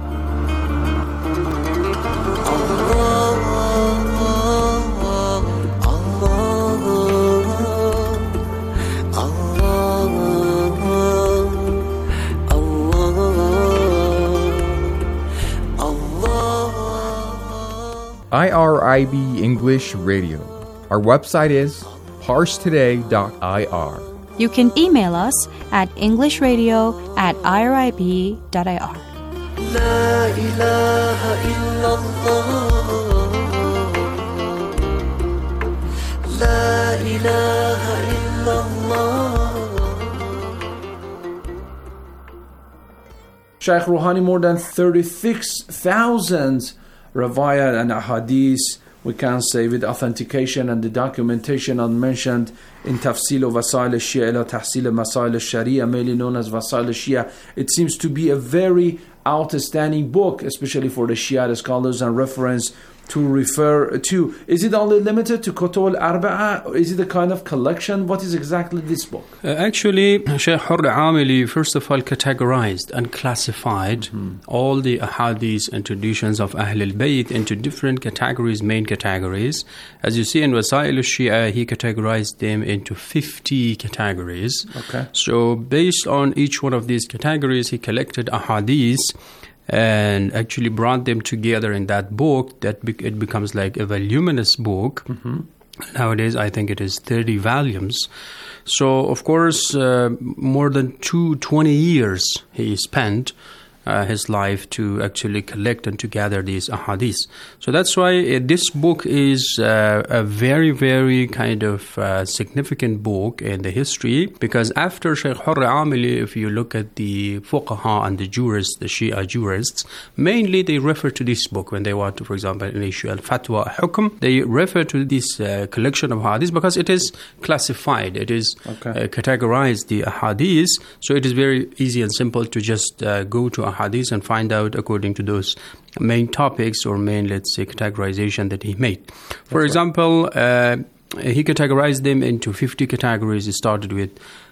I R I B English Radio. Our website is parse today dot I R. You can email us at englishradio at irib dot I R. لا إله إلا الله ilaha illallah. Shaykh Rouhani, more than thirty-six thousand rawayat and ahadith, we can say, with authentication and the documentation unmentioned in Tafsil of Wasail al-Shia ila Tahsil Masail al-Sharia, mainly known as Wasail al-Shia. It seems to be a very outstanding book, especially for the Shia scholars, and reference to refer to. Is it only limited to Kutub al-Arba'a, or is it a kind of collection? What is exactly this book? Uh, actually, Shaykh Hurr Amili first of all categorized and classified mm-hmm. all the ahadith and traditions of Ahl al-Bayt into different categories, main categories. As you see in Wasail al-Shia, he categorized them into fifty categories. Okay. So based on each one of these categories, he collected ahadith and actually brought them together in that book. That be- it becomes like a voluminous book. Mm-hmm. Nowadays, I think it is thirty volumes. So, of course, uh, more than two, twenty years he spent uh, his life to actually collect and to gather these ahadith. So that's why uh, this book is uh, a very, very kind of uh, significant book in the history, because after Shaykh Hurr Amili, if you look at the fuqaha and the jurists, the Shia jurists, mainly they refer to this book when they want to, for example, issue al-fatwa hukm, they refer to this uh, collection of ahadith because it is classified, it is okay. uh, categorized, the ahadith, so it is very easy and simple to just uh, go to hadith and find out according to those main topics or main, let's say, categorization that he made. For That's example, right. uh, he categorized them into fifty categories. He started with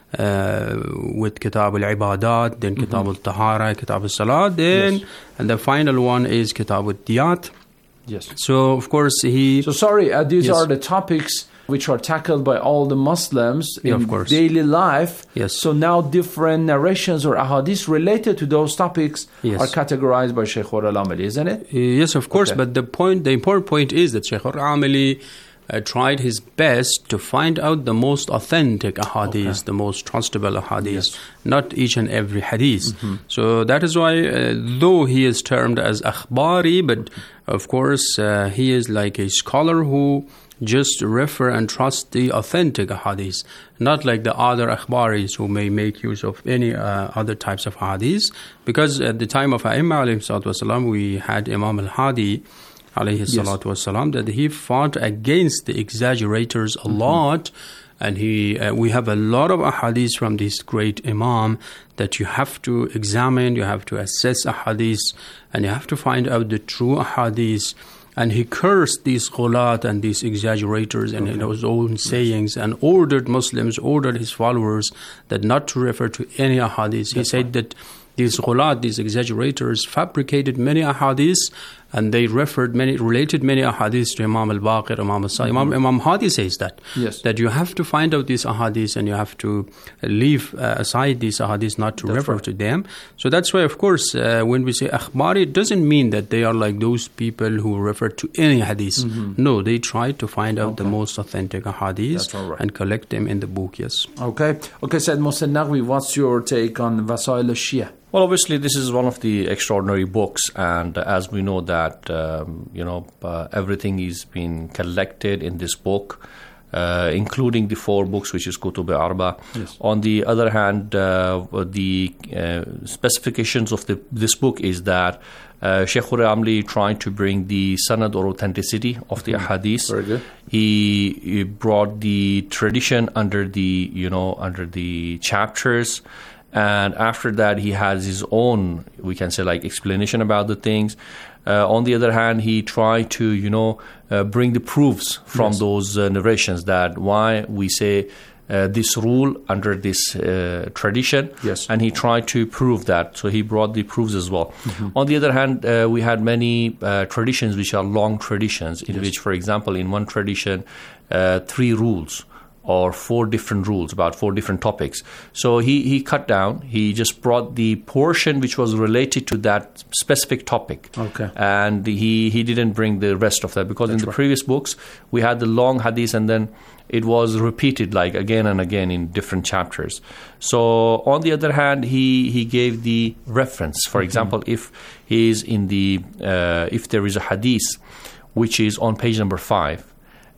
uh, with Kitab al-Ibadat, then Kitab mm-hmm. al-Tahara, Kitab al-Salat, then yes. and the final one is Kitab al-Diyat. Yes. So, of course, he... So, sorry, uh, these yes. are the topics which are tackled by all the Muslims yeah, in of course. daily life. Yes. So now different narrations or ahadith related to those topics yes. are categorized by Shaykh Hurr Amili, isn't it? Uh, yes, of course. Okay. But the point, the important point is that Shaykh Hurr Amili uh, tried his best to find out the most authentic ahadith, okay. the most trustable ahadith, yes. not each and every hadith. Mm-hmm. So that is why, uh, though he is termed as akhbari, but of course uh, he is like a scholar who just refer and trust the authentic hadiths, not like the other akhbaris who may make use of any uh, other types of hadiths. Because at the time of A'imma alayhi salatu wasalam, we had Imam al-Hadi alayhi salatu wasalam, that he fought against the exaggerators a mm-hmm. lot. And he, uh, we have a lot of ahadiths from this great Imam that you have to examine, you have to assess ahadiths, and you have to find out the true ahadiths. And he cursed these ghulat and these exaggerators and okay. his own sayings, and ordered Muslims, ordered his followers that not to refer to any ahadith. He said that these ghulat, these exaggerators, fabricated many ahadiths, and they referred many, related many ahadiths to Imam al-Baqir, Imam al-Sa'im. Mm-hmm. Imam, Imam Hadi says that, yes. that you have to find out these ahadiths and you have to leave uh, aside these ahadiths, not to that's refer right. to them. So that's why, of course, uh, when we say akhbari, it doesn't mean that they are like those people who refer to any hadith. Mm-hmm. No, they try to find out okay. the most authentic ahadiths right. and collect them in the book, yes. Okay. Okay, Said Mohsen Naqvi, what's your take on Wasail al-Shia? Well, obviously, this is one of the extraordinary books, and as we know that, um, you know, uh, everything is being collected in this book, uh, including the four books, which is Kutub al-Arba. Yes. On the other hand, uh, the uh, specifications of the, this book is that uh, Shaykh Hurr Amili tried to bring the sanad or authenticity of the mm-hmm. ahadith. Very good. He, he brought the tradition under the, you know, under the chapters. And after that, he has his own, we can say, like, explanation about the things. Uh, on the other hand, he tried to, you know, uh, bring the proofs from yes. those uh, narrations, that why we say uh, this rule under this uh, tradition. Yes. And he tried to prove that. So he brought the proofs as well. Mm-hmm. On the other hand, uh, we had many uh, traditions which are long traditions, in yes. which, for example, in one tradition, uh, three rules or four different rules about four different topics. So he, he cut down. He just brought the portion which was related to that specific topic. Okay. And he, he didn't bring the rest of that, because That's in the right. previous books, we had the long hadith and then it was repeated like again and again in different chapters. So on the other hand, he, he gave the reference. For mm-hmm. example, if he is in the, uh, if there is a hadith which is on page number five,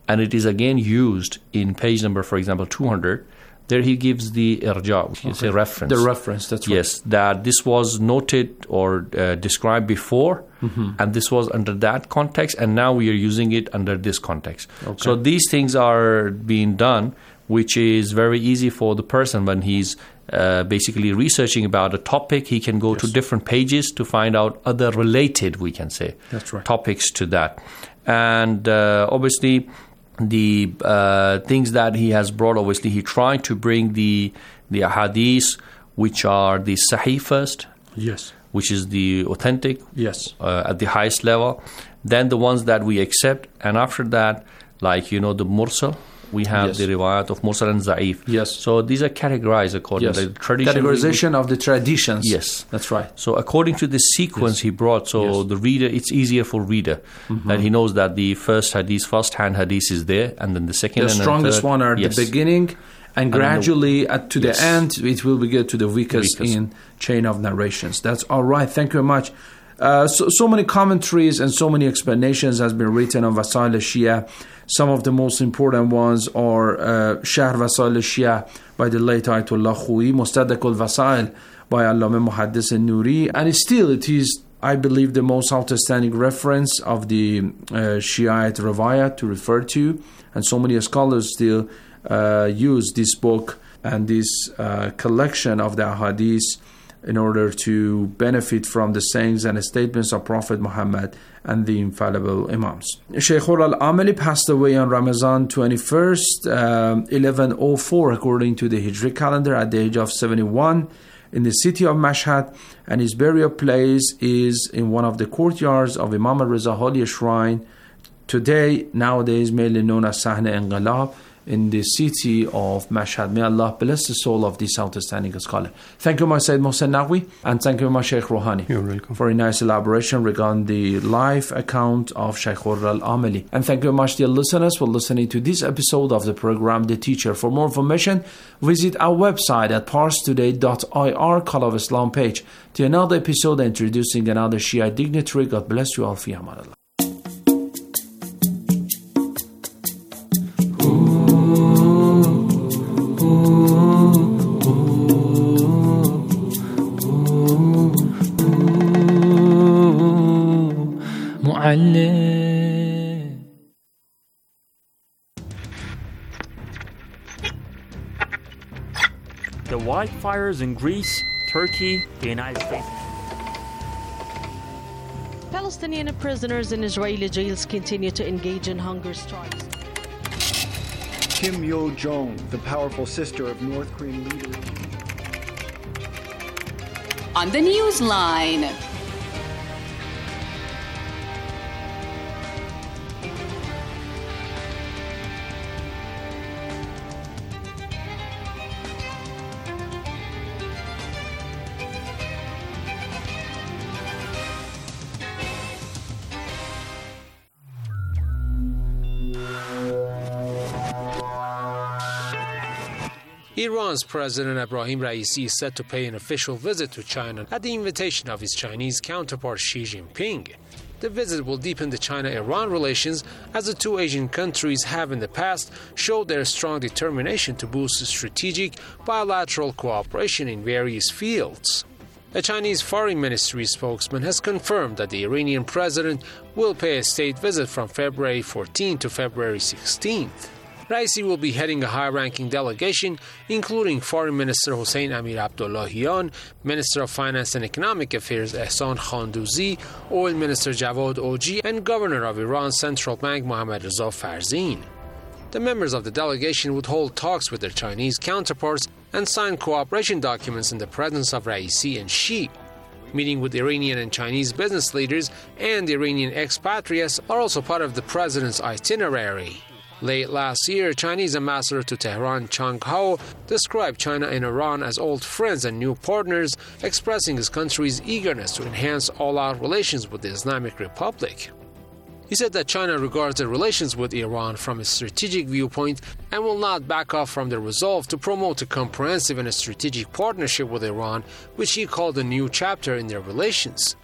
and it is again used in page number, for example, two hundred. There he gives the irja, which is Okay. a reference. The reference, that's right. Yes, that this was noted or uh, described before, Mhm. and this was under that context, and now we are using it under this context. Okay. So these things are being done, which is very easy for the person when he's uh, basically researching about a topic. He can go to different pages to find out other related, we can say, That's right. topics to that. And uh, obviously, the uh, things that he has brought, obviously, he tried to bring the the ahadith, which are the sahih first, Yes. which is the authentic, Yes. uh, at the highest level. Then the ones that we accept, and after that, like, you know, the mursal, we have Yes. the riwayat of mursal and za'if. Yes. So these are categorized according Yes. to the tradition. Categorization of the traditions. Yes. That's right. So according to the sequence he brought, so the reader, it's easier for reader Mhm. that he knows that the first hadith, first hand hadith is there, and then the second The and then strongest third, one are yes. the beginning, and, And then the- gradually at, to Yes. the end, it will be get to the weakest, Weakest. in chain of narrations. That's all right. Thank you very much. Uh, so, so many commentaries and so many explanations has been written on Wasail al-Shia. Some of the most important ones are uh, Shahr Wasail al-Shia by the late Ayatollah Khouyi, Mustadrak al-Wasail by Allama Muhaddis al-Nuri, and still it is, I believe, the most outstanding reference of the uh, Shiite Ravaya to refer to, and so many scholars still uh, use this book and this uh, collection of the ahadith in order to benefit from the sayings and statements of Prophet Muhammad and the infallible Imams. Shaykh al-Amali passed away on Ramadan twenty-first, um, eleven oh four, according to the Hijri calendar, at the age of seventy-one, in the city of Mashhad, and his burial place is in one of the courtyards of Imam al-Riza Holy Shrine, today, nowadays, mainly known as Sahne Inqilab, in the city of Mashhad. May Allah bless the soul of this outstanding scholar. Thank you, my Sayyid Mohsen Naqvi, and thank you, my Shaykh Rouhani. You're welcome. For a nice elaboration regarding the life account of Shaykh al-Amali. And thank you very much, dear listeners, for listening to this episode of the program, The Teacher. For more information, visit our website at parstoday dot I R, Call of Islam page. To another episode introducing another Shia dignitary. God bless you all. Fi amanillah. The wildfires in Greece, Turkey, the United States. Palestinian prisoners in Israeli jails continue to engage in hunger strikes. Kim Yo-jong, the powerful sister of North Korean leader. On the Newsline. Iran's President Ebrahim Raisi is set to pay an official visit to China at the invitation of his Chinese counterpart Xi Jinping. The visit will deepen the China-Iran relations, as the two Asian countries have in the past showed their strong determination to boost strategic bilateral cooperation in various fields. A Chinese Foreign Ministry spokesman has confirmed that the Iranian president will pay a state visit from February fourteenth to February sixteenth. Raisi will be heading a high-ranking delegation, including Foreign Minister Hossein Amir Abdullahian, Minister of Finance and Economic Affairs Ehsan Khandouzi, Oil Minister Javad Oji, and Governor of Iran's Central Bank Mohammad Reza Farzin. The members of the delegation would hold talks with their Chinese counterparts and sign cooperation documents in the presence of Raisi and Xi. Meeting with Iranian and Chinese business leaders and Iranian expatriates are also part of the president's itinerary. Late last year, Chinese ambassador to Tehran Chang Hao described China and Iran as old friends and new partners, expressing his country's eagerness to enhance all-out relations with the Islamic Republic. He said that China regards their relations with Iran from a strategic viewpoint and will not back off from their resolve to promote a comprehensive and a strategic partnership with Iran, which he called a new chapter in their relations.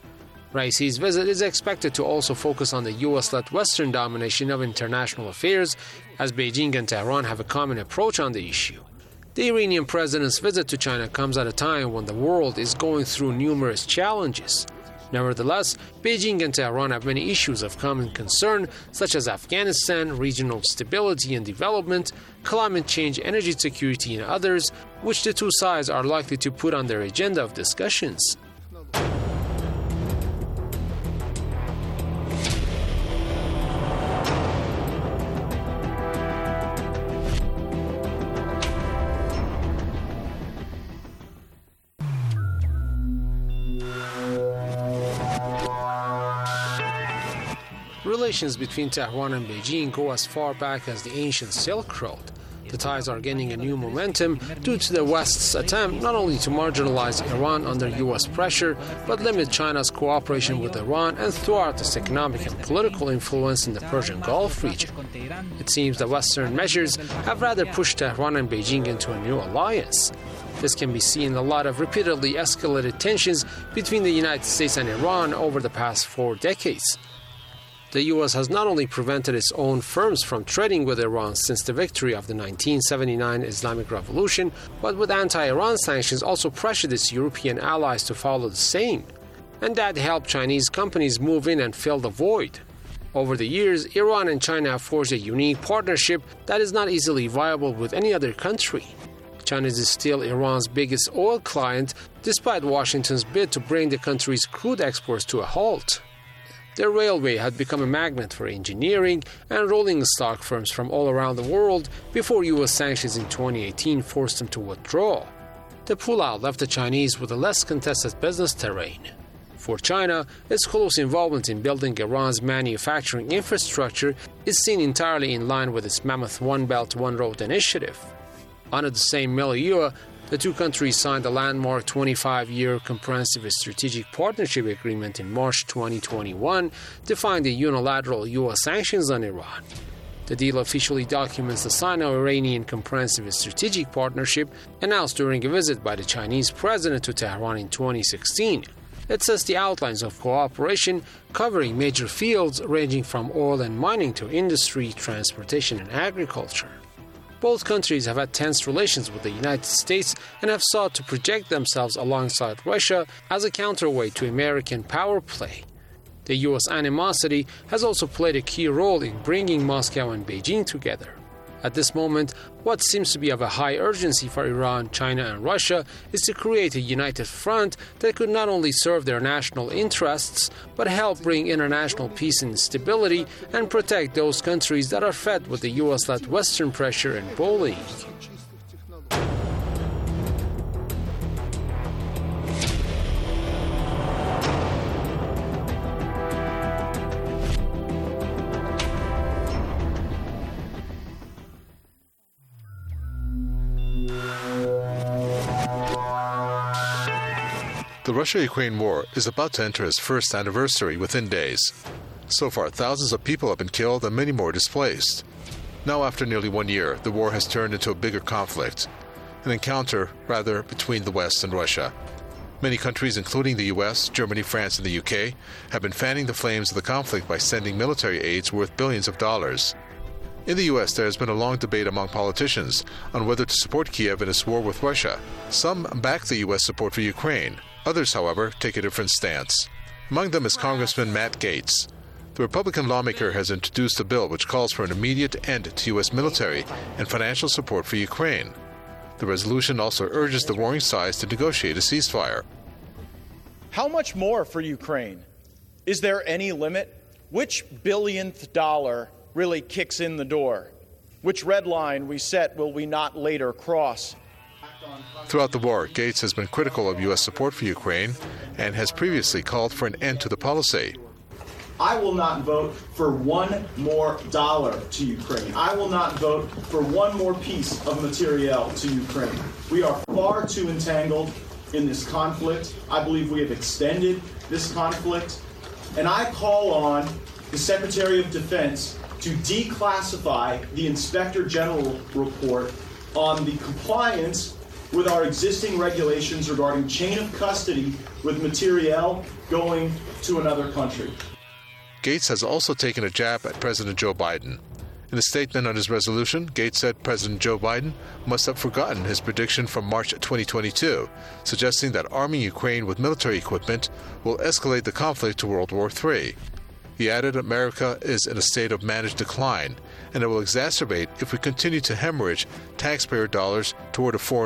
Raisi's visit is expected to also focus on the U S-led Western domination of international affairs, as Beijing and Tehran have a common approach on the issue. The Iranian president's visit to China comes at a time when the world is going through numerous challenges. Nevertheless, Beijing and Tehran have many issues of common concern, such as Afghanistan, regional stability and development, climate change, energy security, and others, which the two sides are likely to put on their agenda of discussions. Relations between Tehran and Beijing go as far back as the ancient Silk Road. The ties are gaining a new momentum due to the West's attempt not only to marginalize Iran under U S pressure, but limit China's cooperation with Iran and thwart its economic and political influence in the Persian Gulf region. It seems the Western measures have rather pushed Tehran and Beijing into a new alliance. This can be seen in a lot of repeatedly escalated tensions between the United States and Iran over the past four decades. The U S has not only prevented its own firms from trading with Iran since the victory of the nineteen seventy-nine Islamic Revolution, but with anti-Iran sanctions also pressured its European allies to follow the same. And that helped Chinese companies move in and fill the void. Over the years, Iran and China have forged a unique partnership that is not easily viable with any other country. China is still Iran's biggest oil client, despite Washington's bid to bring the country's crude exports to a halt. The railway had become a magnet for engineering and rolling stock firms from all around the world before U S sanctions in twenty eighteen forced them to withdraw. The pullout left the Chinese with a less contested business terrain. For China, its close involvement in building Iran's manufacturing infrastructure is seen entirely in line with its mammoth One Belt, One Road initiative. Under the same milieu, the two countries signed a landmark twenty-five-year comprehensive strategic partnership agreement in March twenty twenty-one, defining the unilateral U S sanctions on Iran. The deal officially documents the Sino-Iranian Comprehensive Strategic Partnership announced during a visit by the Chinese president to Tehran in twenty sixteen. It sets the outlines of cooperation covering major fields ranging from oil and mining to industry, transportation, and agriculture. Both countries have had tense relations with the United States and have sought to project themselves alongside Russia as a counterweight to American power play. The U S animosity has also played a key role in bringing Moscow and Beijing together. At this moment, what seems to be of a high urgency for Iran, China, and Russia is to create a united front that could not only serve their national interests, but help bring international peace and stability and protect those countries that are fed with the U S-led Western pressure and bullying. The Russia-Ukraine war is about to enter its first anniversary within days. So far, thousands of people have been killed and many more displaced. Now, after nearly one year, the war has turned into a bigger conflict, an encounter, rather, between the West and Russia. Many countries, including the U S, Germany, France, and the U K, have been fanning the flames of the conflict by sending military aids worth billions of dollars. In the U S, there has been a long debate among politicians on whether to support Kiev in its war with Russia. Some back the U S support for Ukraine. Others, however, take a different stance. Among them is Congressman Matt Gaetz. The Republican lawmaker has introduced a bill which calls for an immediate end to U S military and financial support for Ukraine. The resolution also urges the warring sides to negotiate a ceasefire. How much more for Ukraine? Is there any limit? Which billionth dollar really kicks in the door? Which red line we set will we not later cross? Throughout the war, Gaetz has been critical of U S support for Ukraine and has previously called for an end to the policy. I will not vote for one more dollar to Ukraine. I will not vote for one more piece of materiel to Ukraine. We are far too entangled in this conflict. I believe we have extended this conflict. And I call on the Secretary of Defense to declassify the Inspector General report on the compliance with our existing regulations regarding chain of custody with materiel going to another country. Gates has also taken a jab at President Joe Biden. In a statement on his resolution, Gates said President Joe Biden must have forgotten his prediction from March twenty twenty-two, suggesting that arming Ukraine with military equipment will escalate the conflict to World War Three. He added America is in a state of managed decline, and it will exacerbate if we continue to hemorrhage taxpayer dollars toward a foreign